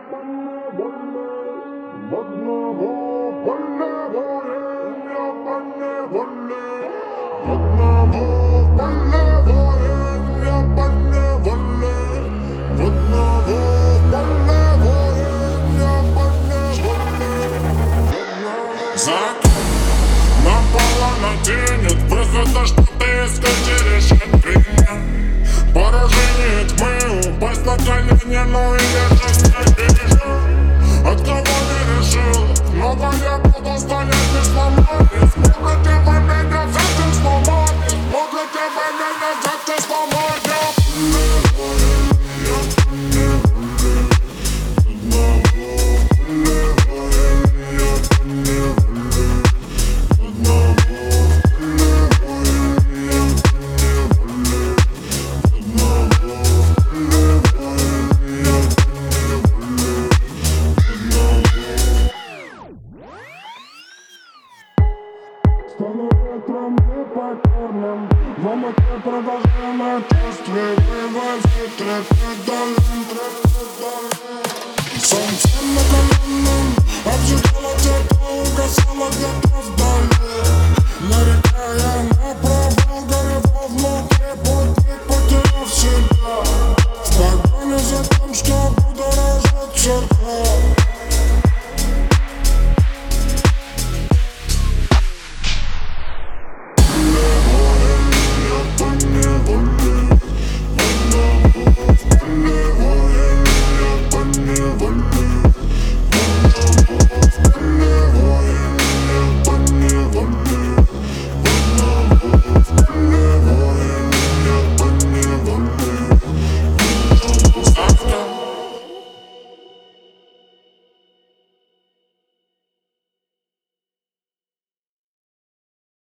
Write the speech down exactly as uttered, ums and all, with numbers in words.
Напала на тень, выхода, что ты искать и решать принять. Поражение тьмы, упасть на колени, но и я же не пережил. От кого не решил, но я буду стоять, не сломались. Могут тебя меня взять и сломались. Могут тебя меня взять и сломались. Стану ветром непокорным, в омуте продолжаем чувствие. Вывозит трепетален, трепетален. Солнцем накаленным обжигало тепло, угасало где-то вдали. Нарекая на